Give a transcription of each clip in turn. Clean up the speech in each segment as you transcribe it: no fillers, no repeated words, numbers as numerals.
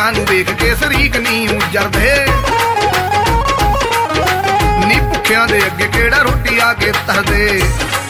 ਖਾਂਦਿਆਂ ਨੂੰ ਵੇਖ ਕੇ ਸ਼ਰੀਕ ਨੀ ਉਜਰਦੇ ਨੀ ਭੁੱਖਿਆਂ ਦੇ ਅੱਗੇ ਕਿਹੜਾ ਰੋਟੀ ਆ ਕੇ ਧਰਦੇ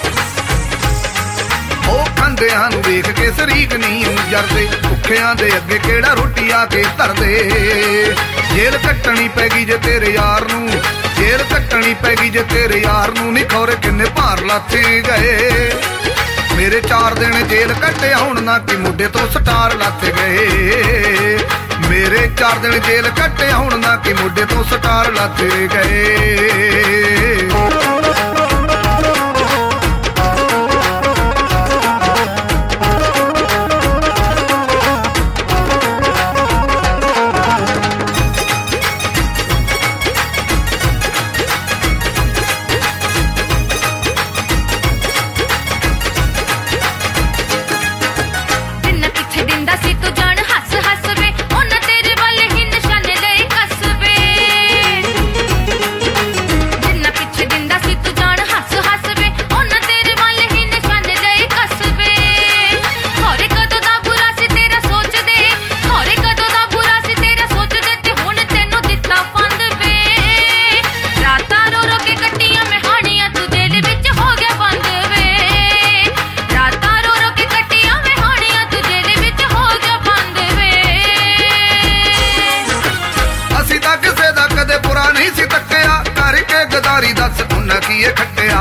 ਉਹ ਖਾਂਦਿਆਂ ਨੂੰ ਵੇਖ ਕੇ ਸ਼ਰੀਕ ਨੀ ਉਜਰਦੇ ਭੁੱਖਿਆਂ ਦੇ ਅੱਗੇ ਕਿਹੜਾ ਰੋਟੀ ਆ ਕੇ ਧਰਦੇ ਜੇਲ੍ਹ ਕੱਟਣੀ ਪੈ ਗਈ ਜੇ ਤੇਰੇ ਯਾਰ ਨੂੰ ਜੇਲ੍ਹ ਕੱਟਣੀ ਪੈ ਗਈ ਜੇ ਤੇਰੇ ਯਾਰ ਨੂੰ ਨੀ ਖੌਰੇ ਕਿੰਨੇ ਭਾਰ ਲਾਥੇ ਗਏ ਮੇਰੇ 4 ਦਿਨ ਜੇਲ੍ਹ ਕੱਟੇ ਹੁਣ ਨਾ ਕਿ ਮੁੱਢੇ ਤੋਂ ਸਟਾਰ ਲੱਥ ਗਏ ਮੇਰੇ 4 ਦਿਨ ਜੇਲ੍ਹ ਕੱਟੇ ਹੁਣ ਨਾ ਕਿ ਮੁੱਢੇ ਤੋਂ ਸਟਾਰ ਲੱਥ ਗਏ ਖੱਟਿਆ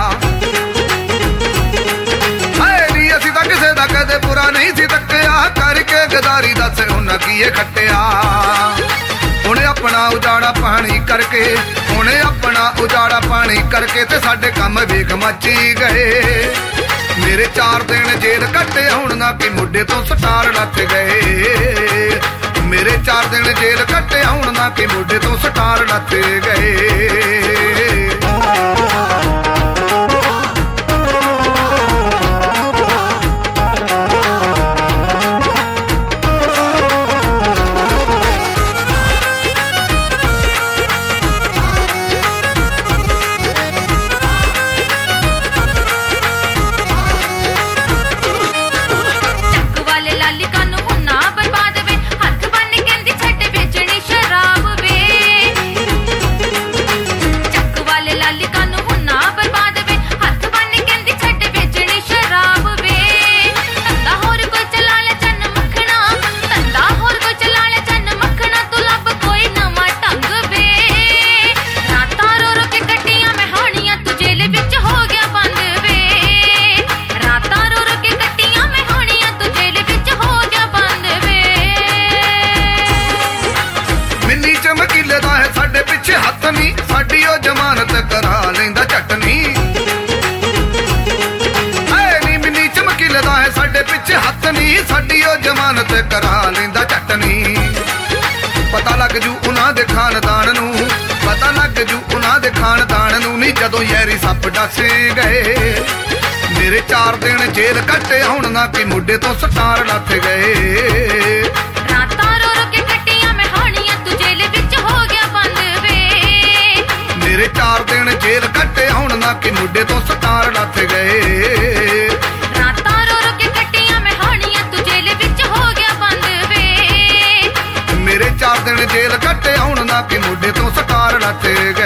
ਹਾਏ ਨੀ ਅਸੀਂ ਤਾਂ ਕਿਸੇ ਦਾ ਕਦੇ ਬੁਰਾ ਨਹੀਂ ਸੀ ਤੱਕਿਆ ਕਰਕੇ ਗਦਾਰੀ ਦੱਸ ਉਹਨਾਂ ਕੀ ਖੱਟਿਆ ਉਹਨੇ ਆਪਣਾ ਉਜਾੜਾ ਪਾਣੀ ਕਰਕੇ ਉਹਨੇ ਆਪਣਾ ਉਜਾੜਾ ਪਾਣੀ ਕਰਕੇ ਤੇ ਸਾਡੇ ਕੰਮ ਵੇਖ ਮੱਚੀ ਗਏ ਮੇਰੇ 4 ਦਿਨ ਜੇਲ੍ਹ ਕੱਟੇ ਹੁਣ ਨਾ ਕਿ ਮੁੱਢੇ ਤੋਂ ਸਟਾਰ ਲੱਥ ਗਏ ਮੇਰੇ 4 ਦਿਨ ਜੇਲ੍ਹ ਕੱਟੇ ਹੁਣ ਨਾ ਕਿ ਮੁੱਢੇ ਤੋਂ ਸਟਾਰ ਲੱਥ ਗਏ ਸਾਡੀ ਉਹ ਜ਼ਮਾਨਤ ਕਰਾ ਲੈਂਦਾ ਚਟਨੀ ਐ ਨੀ ਮਿੰਨੀ ਚਮਕੀਲਦਾ ਹੈ ਸਾਡੇ ਪਿੱਛੇ ਹੱਥ ਨੀ ਸਾਡੀ ਉਹ ਜ਼ਮਾਨਤ ਕਰਾ ਲੈਂਦਾ ਚਟਨੀ ਪਤਾ ਲੱਗ ਜੂ ਉਹਨਾਂ ਦੇ ਖਾਨਦਾਨ ਨੂੰ ਪਤਾ ਲੱਗ ਜੂ ਉਹਨਾਂ ਦੇ ਖਾਨਦਾਨ ਨੂੰ ਨੀ ਜਦੋਂ ਯਾਰੀ ਸੱਪ ਡਸੇ ਗਏ ਮੇਰੇ 4 ਦਿਨ ਜੇਲ੍ਹ ਕੱਟੇ ਹੁਣ ਨਾ ਕਿ ਮੁੱਢੇ ਤੋਂ ਸਟਾਰ ਲੱਥ ਗਏ ਰਾਤਾਂ ਰੋ ਰੋ ਕੇ ਕੱਟੀਆਂ ਮੈਂ ਹਾਣੀਆਂ ਤੂੰ ਜੇਲ੍ਹ ਵਿੱਚ ਹੋ ਗਿਆ ਬੰਦ ਮੇਰੇ 4 ਦਿਨ ਜੇਲ੍ਹ ਕੱਟੇ ਹੁਣ ਨਾ ਕਿ ਮੁੱਢੇ ਤੋਂ ਸਟਾਰ ਲੱਥ ਗਏ ਰਾਤਾਂ ਰੋ ਰੋ ਕੇ ਕੱਟੀਆਂ ਮੈਂ ਹਾਣੀਆਂ ਤੂੰ ਜੇਲ੍ਹ ਵਿੱਚ ਹੋ ਗਿਆ ਬੰਦ ਵੇ ਮੇਰੇ 4 ਦਿਨ ਜੇਲ੍ਹ ਕੱਟੇ ਹੁਣ ਨਾ ਕਿ ਮੁੱਢੇ ਤੋਂ ਸਟਾਰ ਲੱਥ ਗਏ